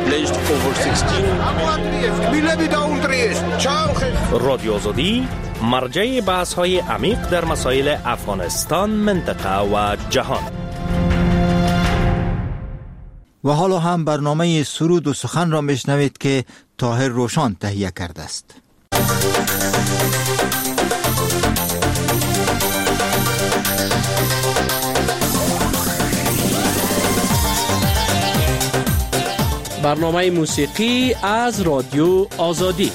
privileged over 16. رادیو آزادی مرجع بحث‌های عمیق در مسائل افغانستان، منطقه و جهان. و حالا هم برنامه سرود و سخن را میشنوید که طاهر روشان تهیه کرده است. برنامه موسیقی از رادیو آزادی.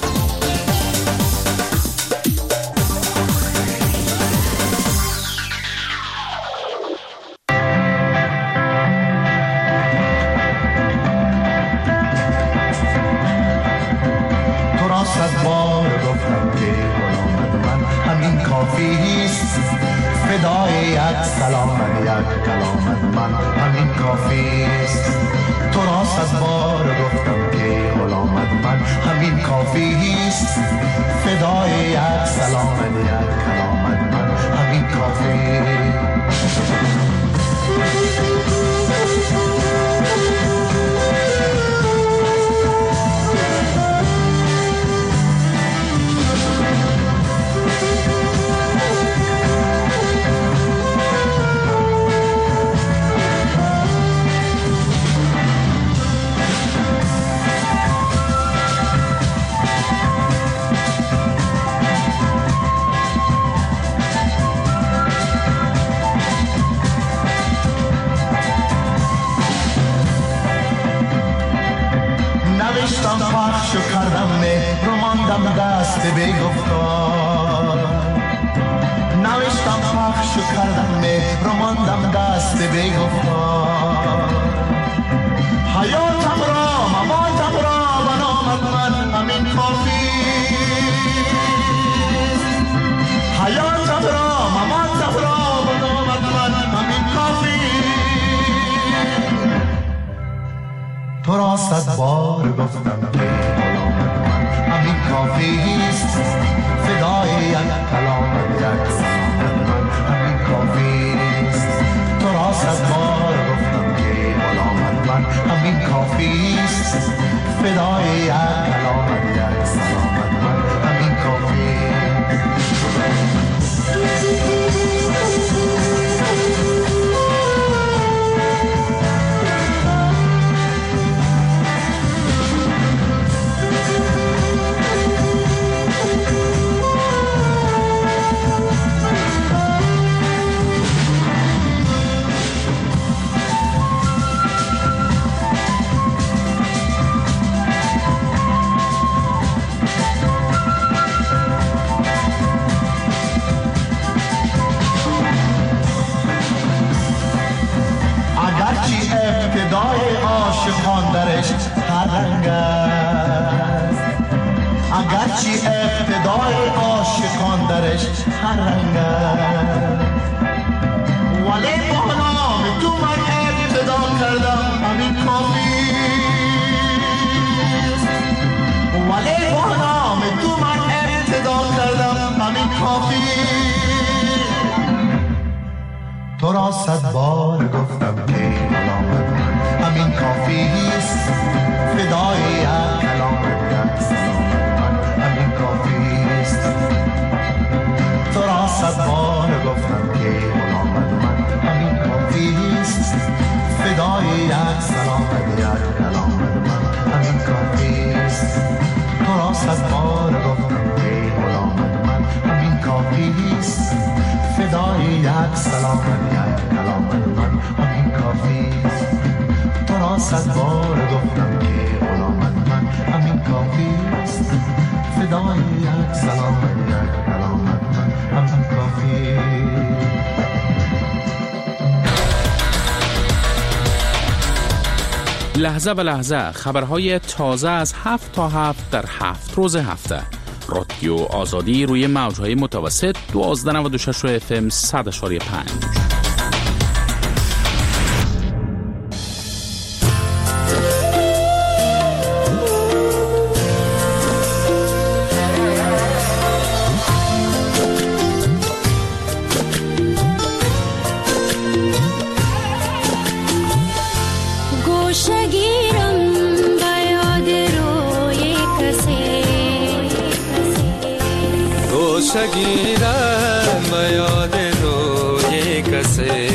تو را 100 بار گفتم که کلامت من همین کافیست، فدای یک کلامت یک سلامت من همین کافیست. تو را 100 بار گفتم که کلامت من همین کافیست، فدای یک کلامت یک سلامت من همین کافیست. ابتدای عاشقان درش هر رنگ است، اگرچه ابتدای عاشقان درش هر رنگ است، ولی با نام تو من ابتدا کردم همین کافیست، ولی با نام تو من ابتدا کردم همین کافیست. تو را 100 بار گفتم که کلامت من همین کافیست، فدای یک کلامت یک سلامت من همین کافیست. تو را 100 بار گفتم که کلامت من همین کافیست، فدای یک سلامت یک کلامت من همین کافیست. تو را 100 بار گفتم که کلامت من همین کافیست، فدای یک سلامت یک کلامت من همین کافیست. تو را 100 بار گفتم که کلامت من همین کافیست، فدای یک سلامت یک کلامت من همین کافیست. لحظه به لحظه خبرهای تازه از 7 تا 7 در 7 روز هفته. رادیو آزادی روی موجهای متوسط 1296 FM 100.5. گوشه گیرم گوشه گیرم به یاد روی کسی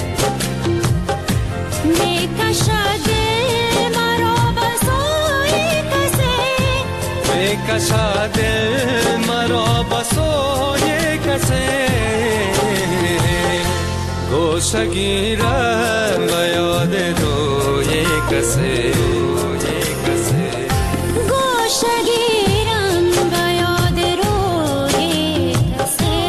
میکشد مرا به سوی کسی میکشد مرا به سوی کسی گوشه گیرم به یاد روی کسی گوشه گیرم به یاد روی کسی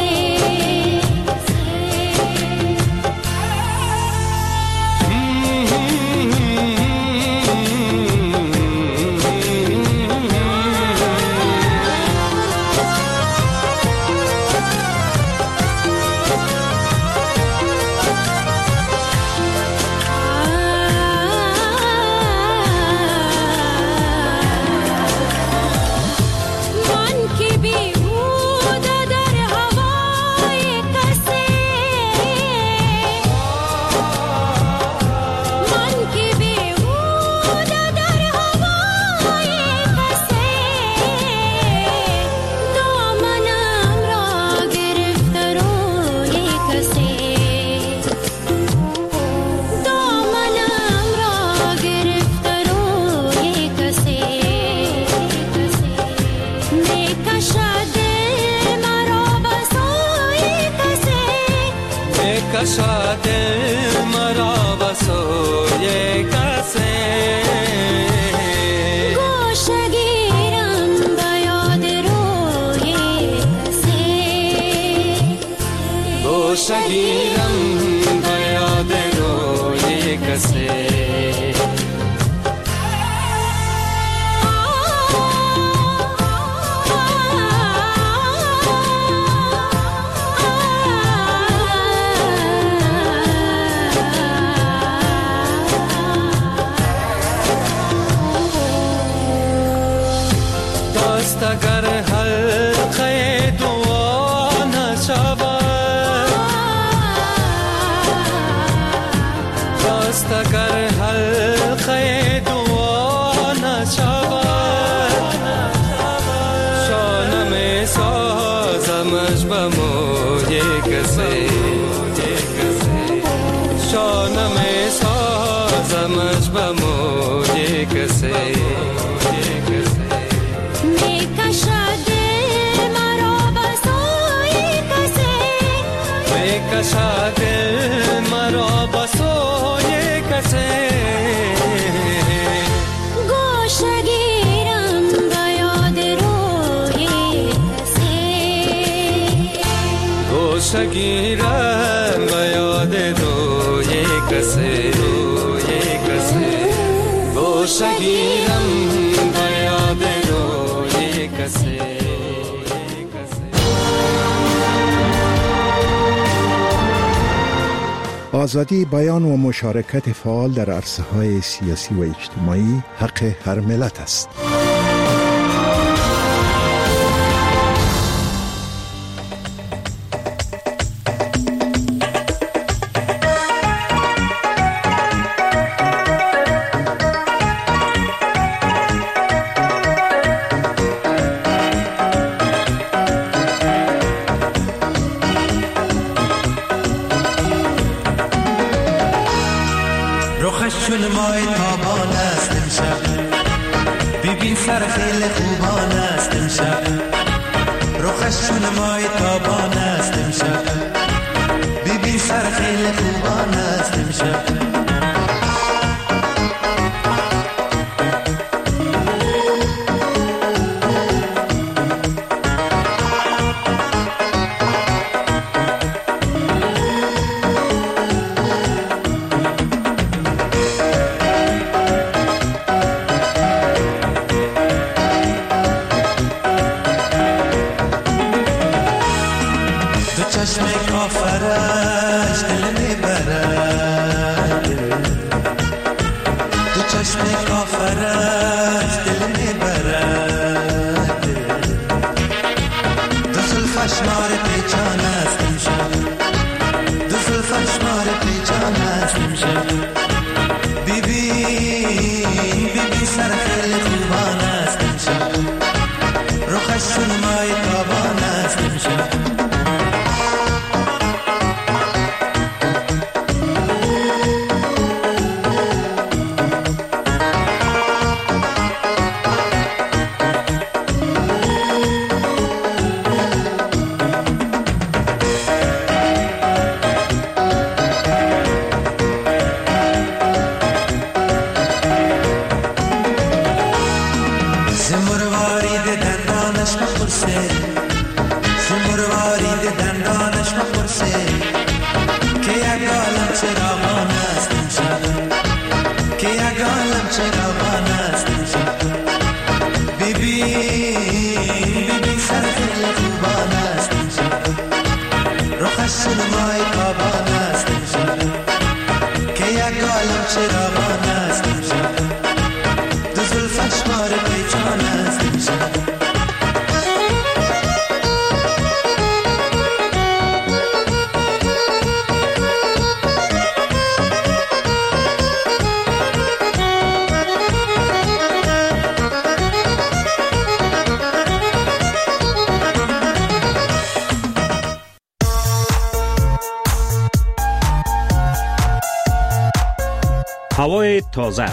کشد مرا به سوی کسی گوشه گیرم به یاد روی کسی گوشه گیرم به یاد روی کسی اگر حلقه دعا نشود دست اگر حلقه دعا نشود شانه می سازمش به موی کسی شانه می سازمش به موی کسی کشد مرا به سوی کسی گوشه گیرم به یاد روی کسی گوشه گیرم به یاد روی کسی گوشه گیرم به یاد روی کسی آزادی بیان و مشارکت فعال در عرصه‌های سیاسی و اجتماعی حق هر ملت است. چون مای تابان است امشب ببین سر خیلی خوبان است امشب رخش چون مای تابان است امشب ببین سر خیلی خوبان است امشب چشم کافرش دل میبرد مپرسه مروارید دندانش مپرسه که یک عالم چراغان است امشب که یک عالم چراغان است امشب ببین سر خیلی خوبان است امشب رخش سینمای تابان است امشب که یک عالم چراغان است امشب دو زلفش مار پیچان است امشب هوای تازه،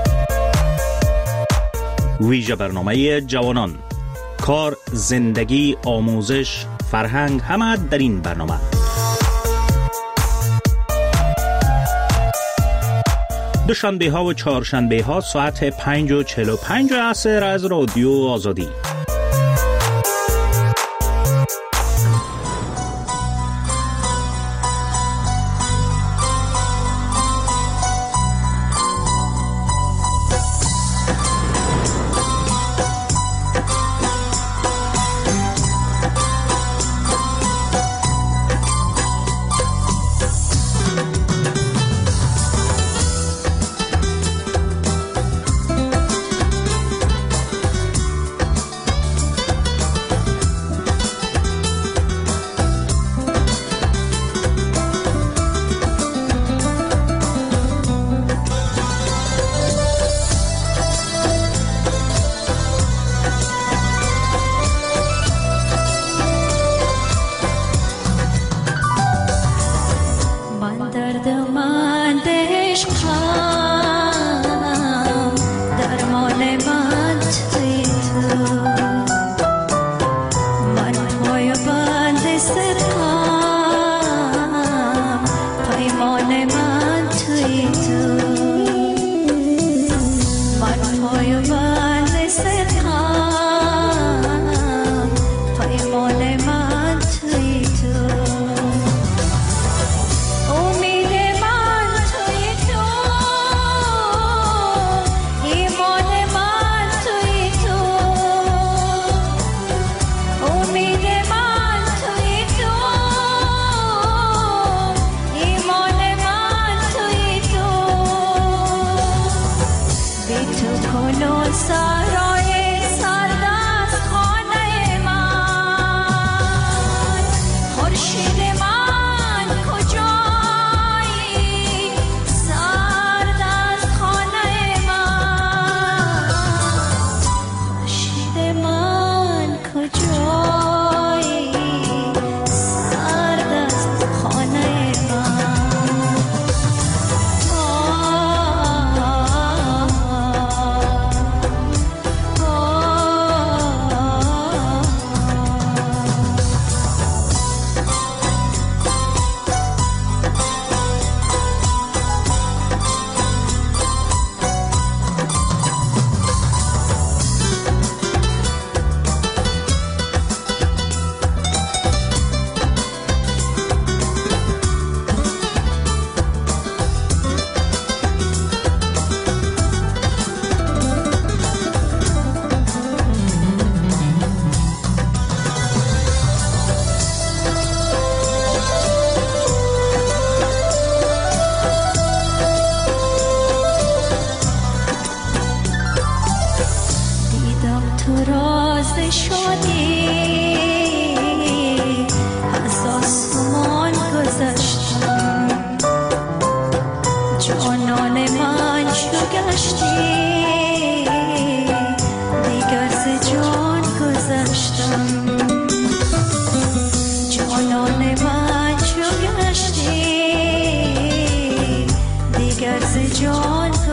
ویژه برنامه جوانان، کار، زندگی، آموزش، فرهنگ، همه در این برنامه. دوشنبه ها و چهارشنبه ها ساعت 5:45 عصر از رادیو آزادی.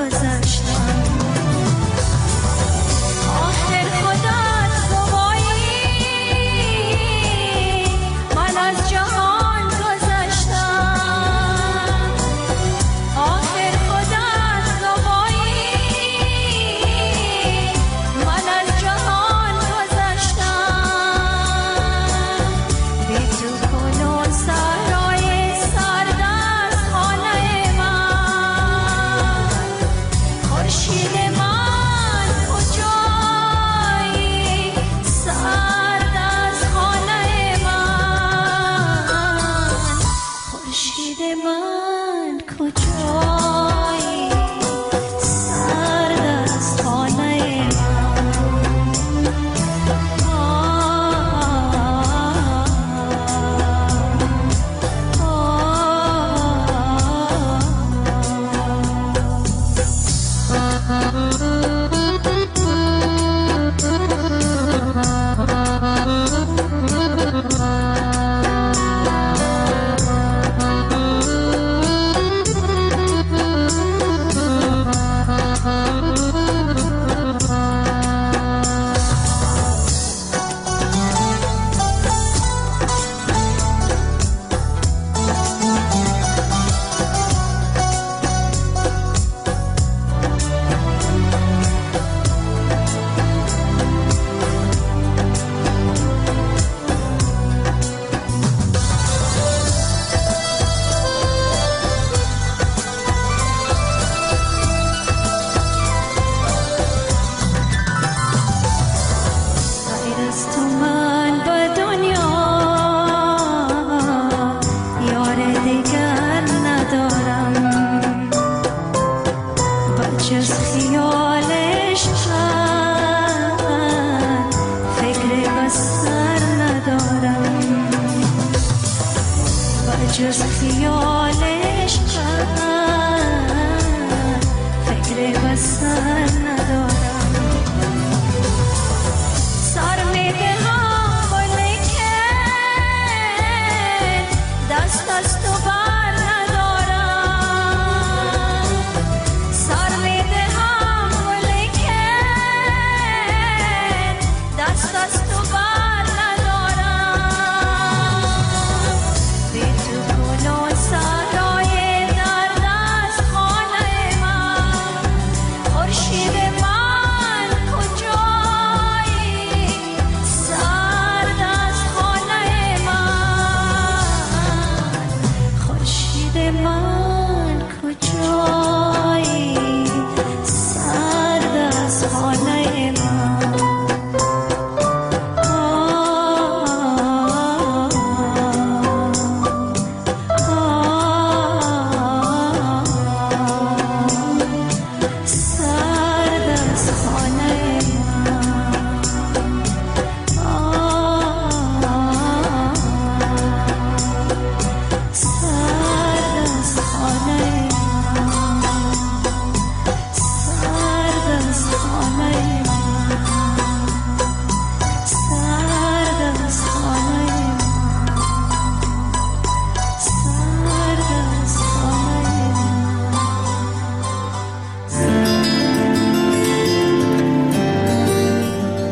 آخر خدا گواهی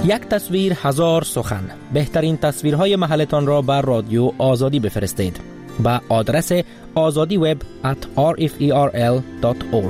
یک تصویر هزار سخن. بهترین تصویرهای محلتان را بر رادیو آزادی بفرستید با آدرس azadiweb@rferl.org.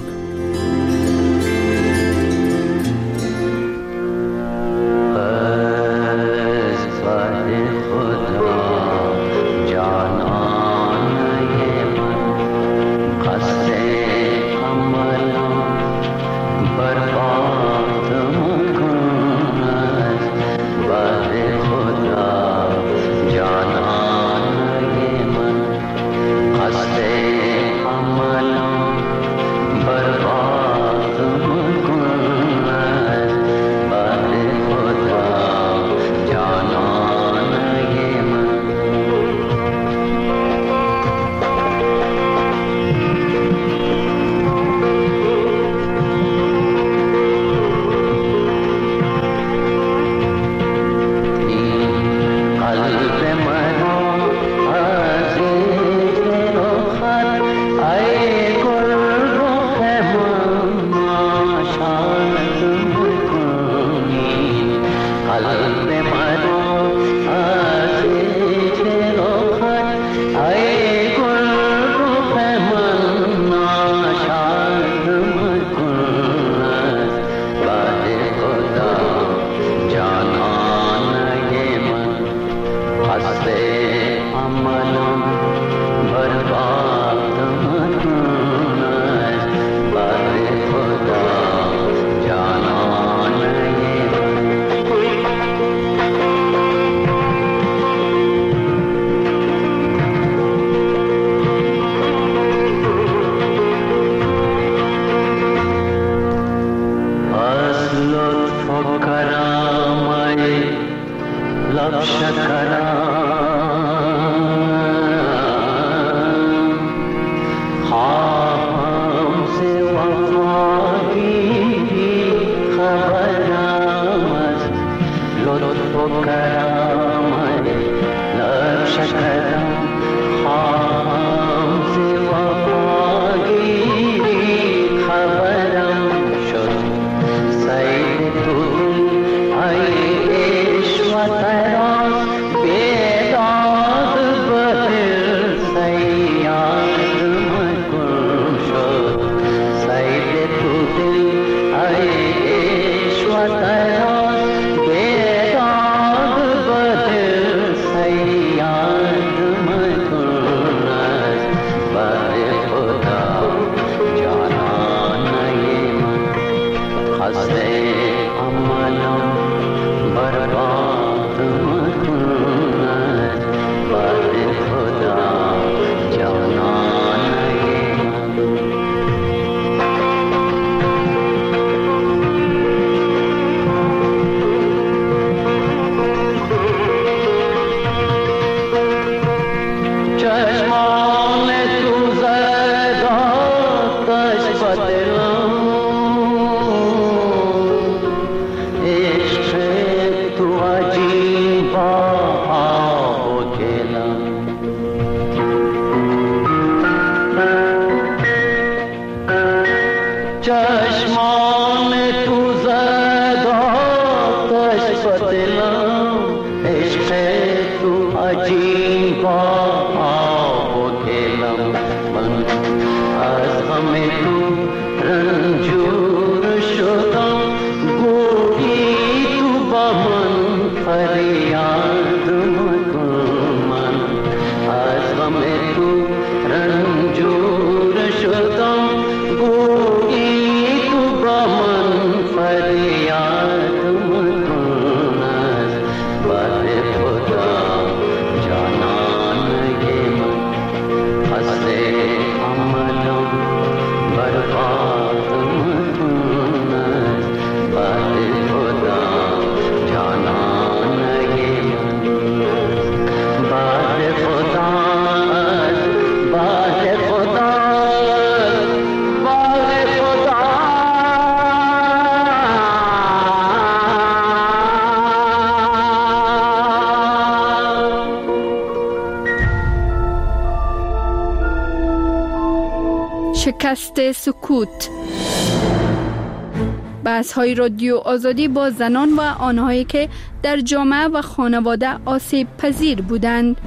شکست سکوت. بحث‌های رادیو آزادی با زنان و آنهایی که در جامعه و خانواده آسیب پذیر بودند.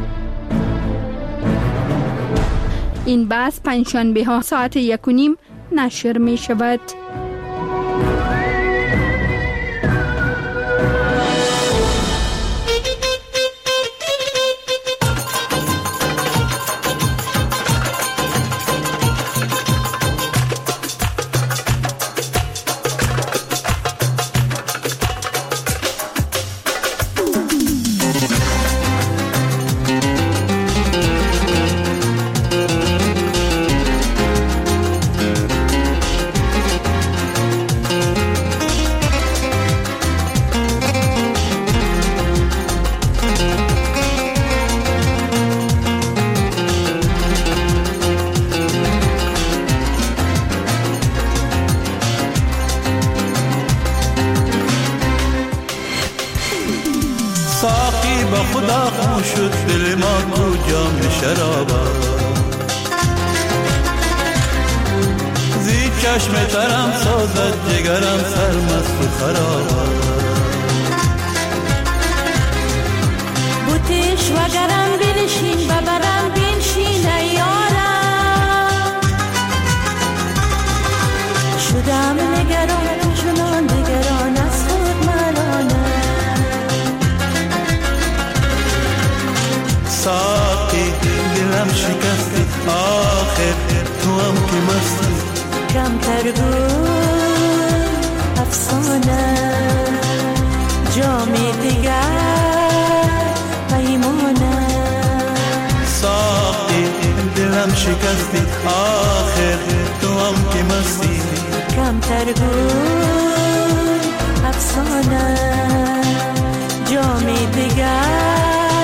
این بحث پنجشنبه ها ساعت 1:30 نشر می شود. ساقی با خدا خون شد دل ما کو جام شرابا زی چشم ترم سازد جگرم سرمست و خرابا بوتش و گرم بنشین و برم بنشین ایارم شدم نگران چنان نگران از خود مرانم ساقی دلم شکستی آخر تو هم که مستی کم ترگون افسانه جامی دیگر پیمانه ساقی دلم شکستی آخر تو هم که مستی کم ترگون افسانه جامی دیگر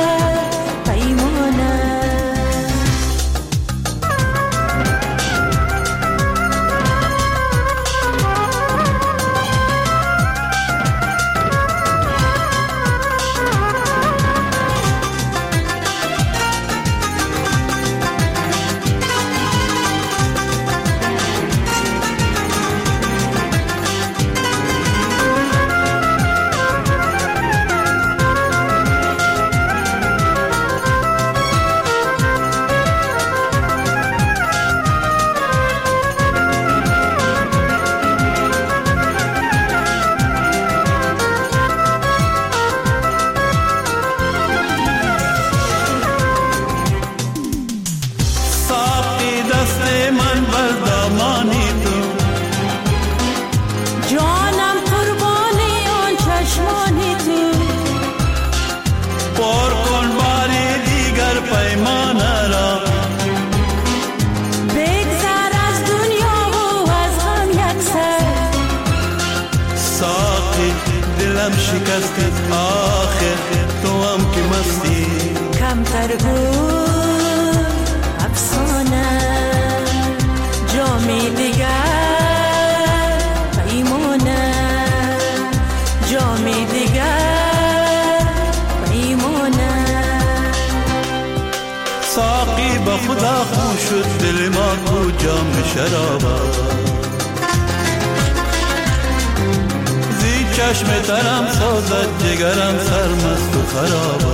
شکستی آخر تو هم که مستی کم ترگون افسانه جامی دیگر پیمانه جامی دیگر پیمانه ساقی با خدا خون شد دل ما کو جام شرابا چشم ترم سازد جگرم سرمست و خرابا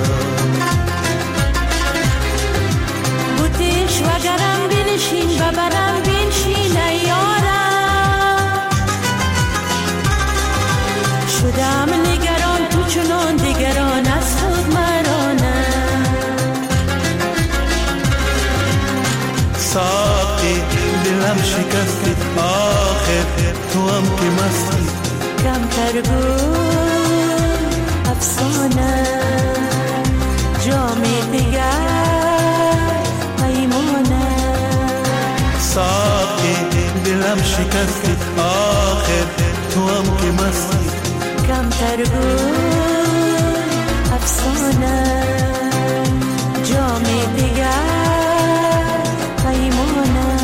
بوتش و گرم بنشین و برم بنشین ایارم شدم نگران تو چنان دیگران از خود مرانم ساقی دلم شکستی آخر تو هم که مستی کم ترگون افسانه جامی دیگر پیمانه ساقی دلم شکستی آخر تو هم که مستی کم ترگون افسانه جامی دیگر پیمانه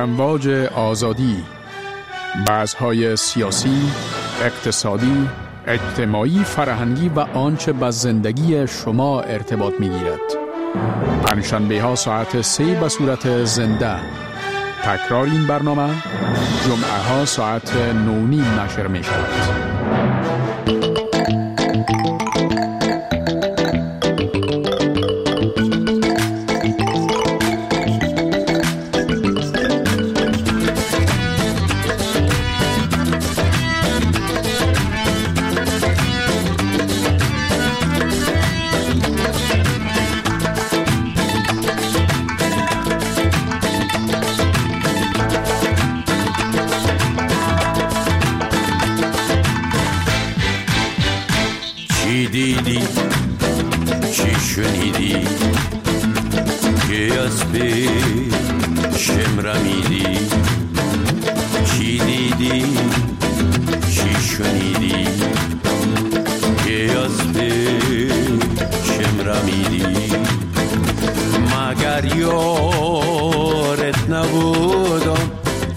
امواج آزادی، بحث‌های سیاسی، اقتصادی، اجتماعی، فرهنگی و آنچه با زندگی شما ارتباط می‌گیرد. پنجشنبه ها ساعت 3 به صورت زنده. تکرار این برنامه جمعه ها ساعت 9:30 نشر می شود. دیدی چی شنیدی که از پیشم رمیدی؟ چی دیدی چی شنیدی که از پیشم رمیدی؟ مگر یارت نبودم،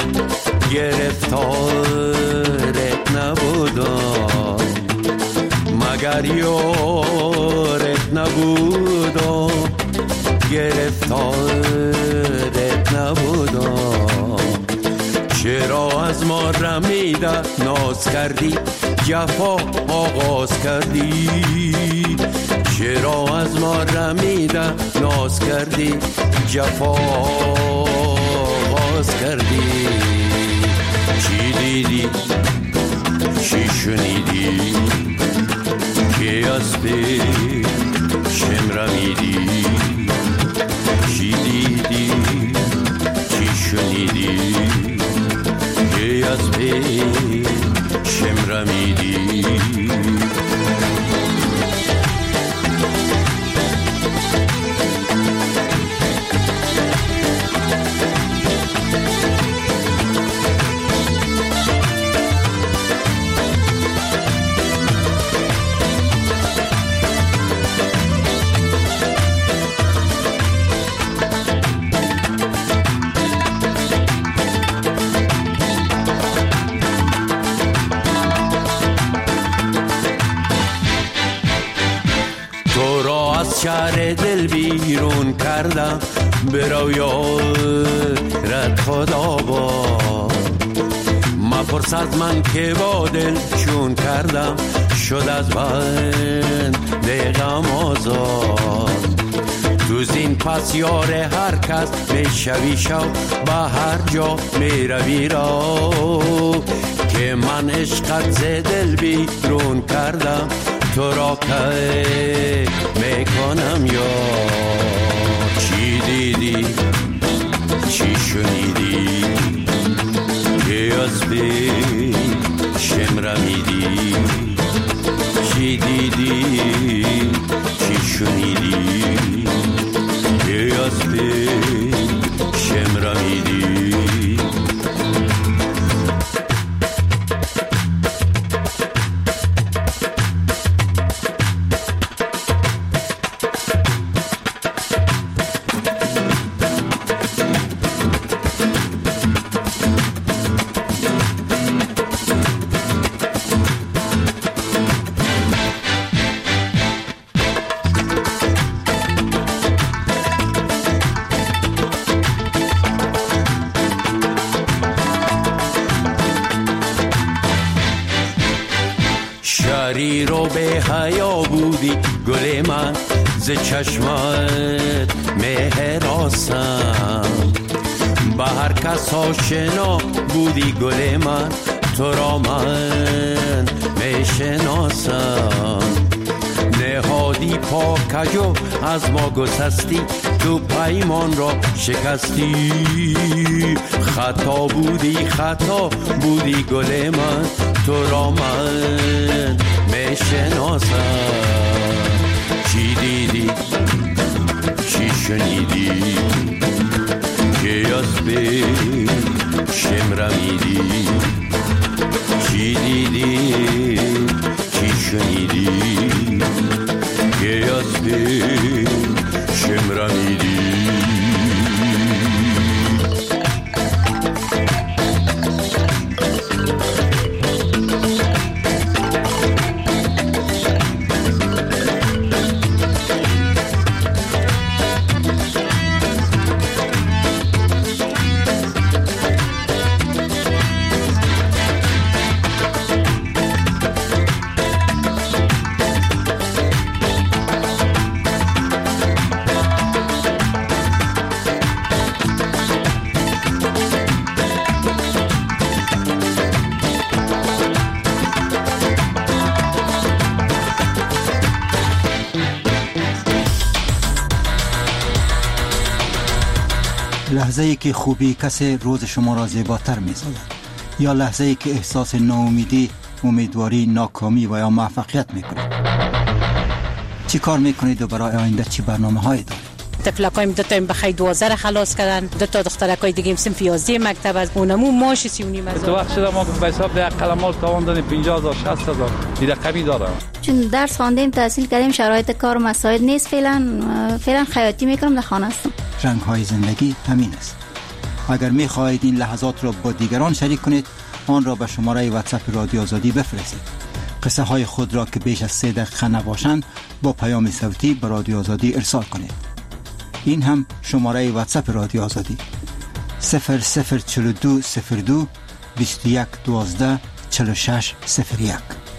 گرفتارت نبودم، مگر یارت نبودم، گرفتارت نبودم. چرا از ما رمیده ناز کردی، جفا آغاز کردی؟ چرا از ما رمیده ناز کردی، جفا آغاز کردی؟ چی دیدی چی شنیدی که از پیشم رمیدی؟ چی دیدی چی شنیدی که از پیشم رمیدی؟ شهر دل بیرون کردم، برو یارت خدا با مپرس از من که با دل چون کردم، شد از بند غم آزاد. تو زین پس یار هر کس میشوی شو، به هر جا میروی رو که من عشقت ز دل بیرون کردم، تو را که میکنم یا چی دیدی چی شنیدی که از پیشم رمیدی؟ چی دیدی چی شنیدی که از پیشم رمیدی؟ شریر و به حیا بودی گل من، ز چشمت مهراسم، به هر کس آشنا بودی گل من، تو را من میشناسم. نهادی پاکجو از ما گسستی، تو پیمان را شکستی، خطا بودی گل من، تو را من میشناسم. چی دیدی چی شنیدی که از پیشم رمیدی؟ چی دیدی چی شنیدی که از پیشم رمیدی؟ لحظه‌ای که خوبی کسی روز شما را زیباتر می‌سازد، یا لحظه‌ای که احساس ناامیدی، امیدواری، ناکامی و یا موفقیت می‌کنید. چی کار می‌کنید و برای آینده چی برنامه‌هایی دارید؟ تفلکایم دو تا بخیر 12 خلاص کردن، دو تا دخترکای دیگه صنف 11 مکتب از اونمو ماش 3.5 تو وقت شده ما به حساب ده قلمال تاوان دادیم 50000 60000 دیگه کمی دارم. چون درس خواندیم، تحصیل کردیم، شرایط کار مساعد نیست. فعلا خیاطی میکنم، در خانه هستم. رنگ‌های زندگی همین است. اگر می‌خواهید این لحظات را با دیگران شریک کنید، آن را به شماره واتساپ رادیو آزادی بفرستید. قصه های خود را که بیش از 3 دقیقه نباشند با پیام صوتی به رادیو آزادی ارسال کنید. این هم شماره واتساپ رادیو آزادی 0042 02 21 12 46 01.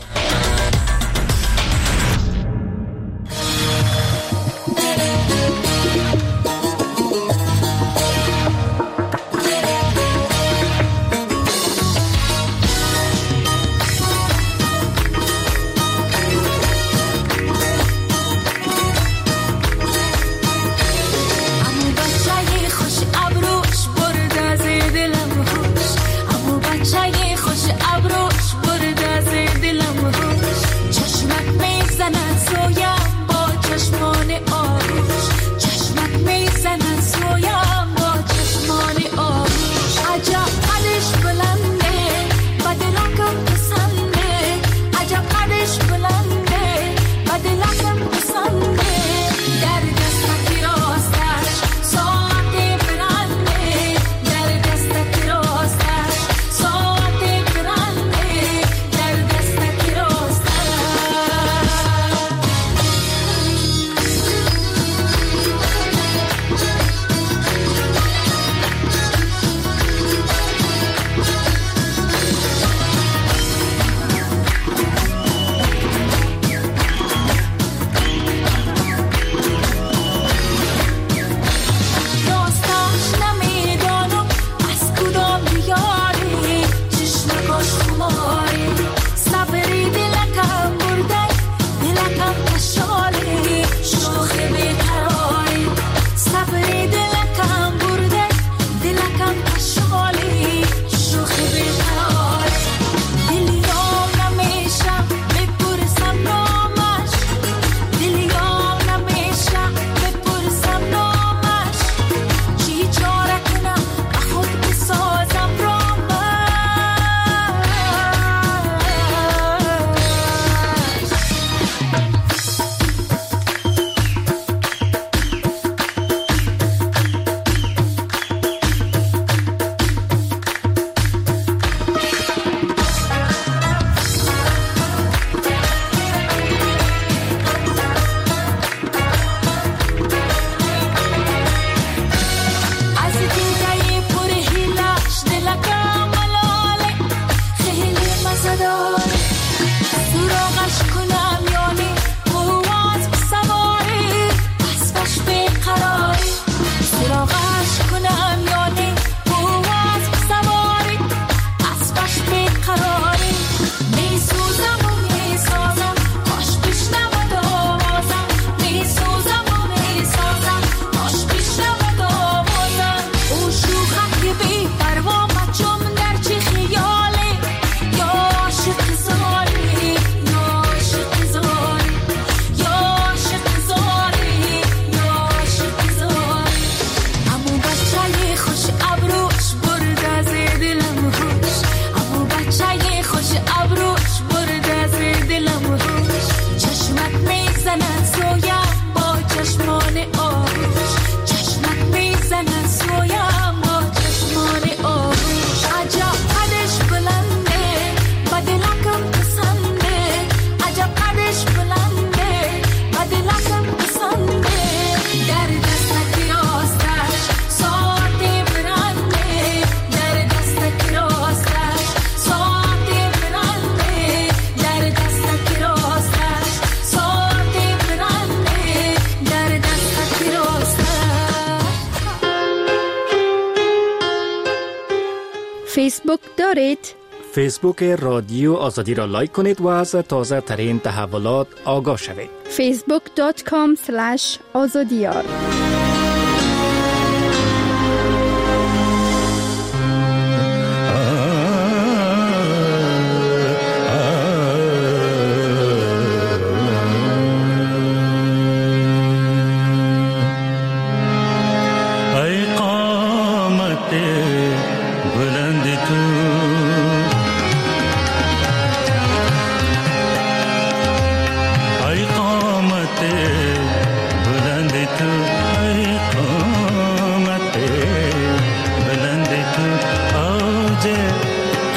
فیسبوک دارید؟ فیسبوک رادیو آزادی را لایک کنید و از تازه ترین تحولات آگاه شوید. facebook.com/azadiyar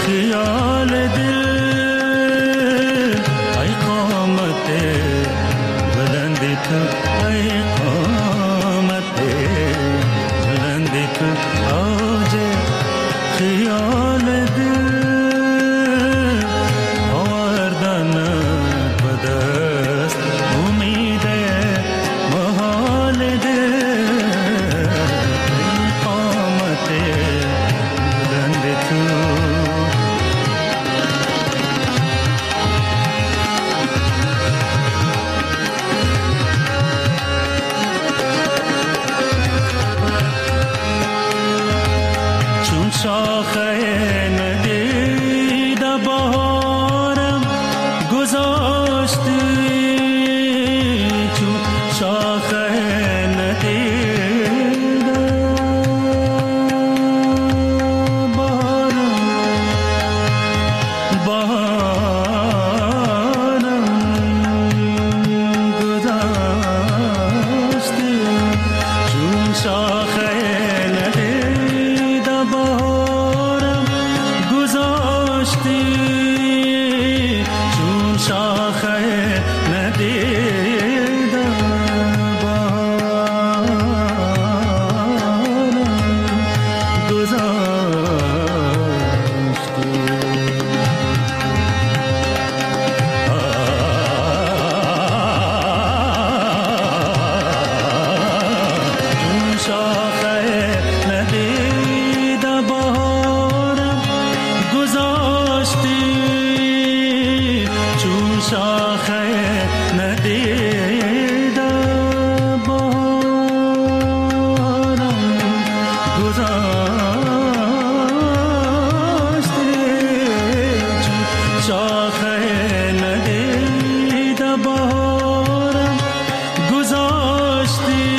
خیال دل ای قامت بلند تو ای قامت بلند تو آج خیال دل آوردن بدست امید محال دل ای قامت بلند تو شاخه ندید بهارم گذاشتی چون شاخه ندید بهارم گذاشتی چون شاخه ندید بهارم گذاشتی چون شاخه ندید بهارم گذاشتی چون شاخه ندید بهارم گذاشتی چون شاخه ندید بهارم گذاشتی چون شاخه ندید بهارم گذاشتی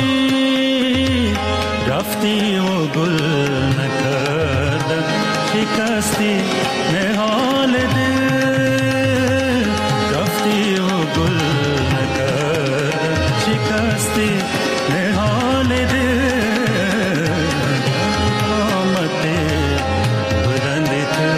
رفتی و گل نکردم شکستی نهال دل رفتی و گل نکردم شکستی نهال دل قامت بلند تو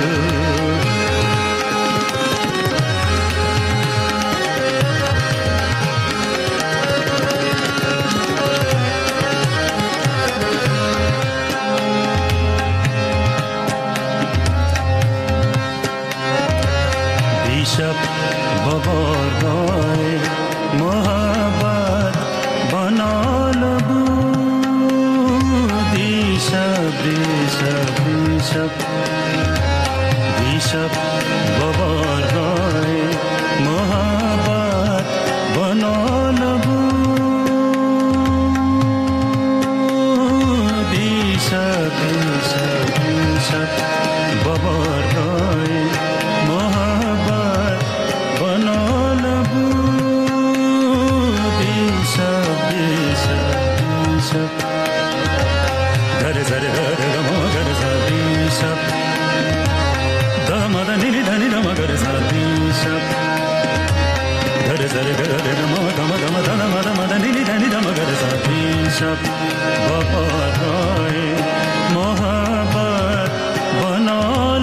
دیشب ببارگاه محبت بنال بود دیشب ببارگاه محبت بنال بود دیشب ببارگاه محبت بنال بود دیشب گر زره ما گر زری شب داماد نیلی دانی دام گر زری شب گر زره ما داماد نیلی دانی دام گر زری شب بهارهای محبت بنال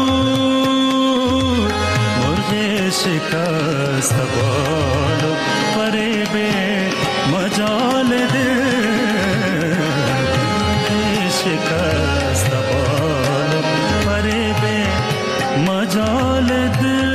بود مرغ شکست بالو فریب مجال دل شکست بالو فریب مجال دل